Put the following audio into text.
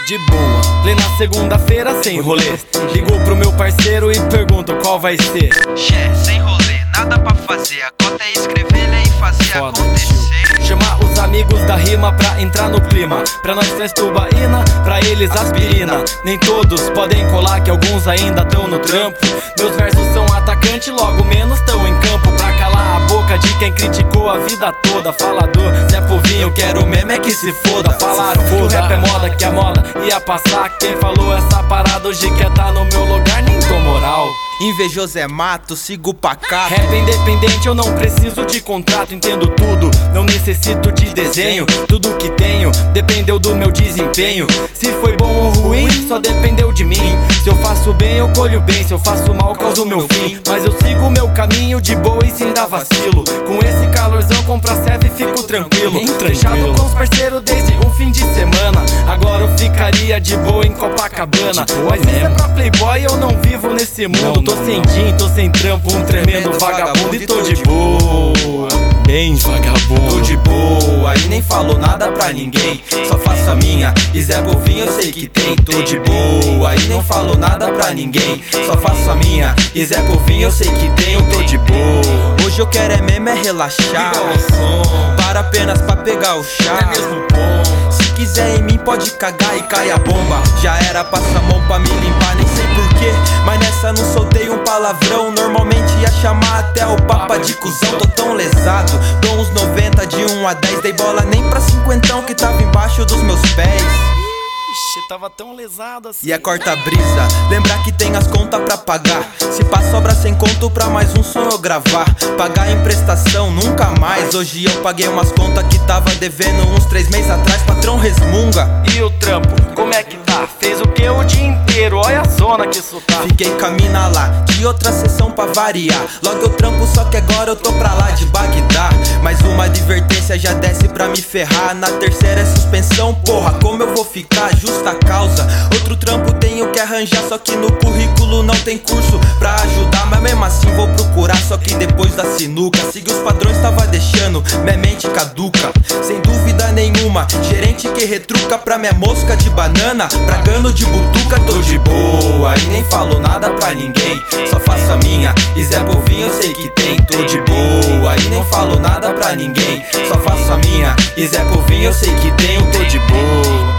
De boa, plena segunda-feira sem rolê. Ligou pro meu parceiro e pergunto qual vai ser. Xé, sem rolê, nada pra fazer. A cota é escrever, ler e fazer acontecer. Chamar os amigos da rima pra entrar no clima. Pra nós traz tubaína, pra eles aspirina. Nem todos podem colar que alguns ainda tão no trampo. Meus versos são atacante, logo menos tão em campo. Pra calar a boca de quem criticou a vida toda. Falador, Zé Povinho, eu quero meme é que se foda. Falaram que o rap é moda, que a moda ia passar. Quem falou essa parada hoje quer tá no meu lugar, nem dou moral. Invejoso é mato, sigo pacato. Rap independente, eu não preciso de contrato. Entendo tudo, não necessito de desenho. Tudo que tenho dependeu do meu desempenho. Se foi bom ou ruim, só dependeu de mim. Se eu faço bem, eu colho bem. Se eu faço mal, causo o meu fim. Mas eu sigo o meu caminho de boa e sem dar vacilo. Com esse calorzão, compro a serve e fico tranquilo. Fechado com os parceiros desde o fim de semana. Agora eu ficaria de boa em Copacabana. Mas isso é pra playboy, eu não vivo nesse mundo. Tô sem jean, tô sem trampo, um tremendo vagabundo. E tô de boa, bem vagabundo. Tô de boa e nem falo nada pra ninguém. Só faço a minha e Zé Povinho eu sei que tem. Tô de boa e nem falo nada pra ninguém. Só faço a minha e Zé Povinho eu sei que tem. Eu tô de boa. Hoje eu quero é mesmo é relaxar. Para apenas pra pegar o chá. É mesmo bom. Se quiser em mim pode cagar e cai a bomba. Já era passar a mão pra me limpar, nem sei porquê. Mas nessa não soltei um palavrão. Normalmente ia chamar até o papa de cuzão. Tô tão lesado, dou uns 90 de 1 a 10. Dei bola nem pra 50 que tava embaixo dos meus pés. Ixi, tava tão lesado assim. E é corta-brisa, lembrar que tem as contas pra pagar. Se pá sobra sem conto pra mais um som eu gravar. Pagar em prestação, nunca mais. Hoje eu paguei umas contas que tava devendo uns 3 meses atrás. Patrão resmunga. E o trampo, como é que tá? Fez o que o dia inteiro? Olha a zona que isso tá. Fiquei camina lá, de outra sessão pra variar. Logo eu trampo, só que agora eu tô pra lá de Bagdá. Mais uma advertência já desce pra me ferrar. Na terceira é suspensão, porra, como eu vou ficar? Justa causa, outro trampo tenho que arranjar. Só que no currículo não tem curso pra ajudar. Mas mesmo assim vou procurar, só que depois da sinuca. Seguir os padrões tava deixando minha mente caduca. Sem dúvida nenhuma, gerente que retruca pra minha mosca de banana. Pra gano de butuca, tô de boa e nem falo nada pra ninguém. Só faço a minha e Zé Povinho eu sei que tem. Tô de boa e nem falo nada pra ninguém. Só faço a minha e Zé Povinho eu sei que tenho. Tô de boa.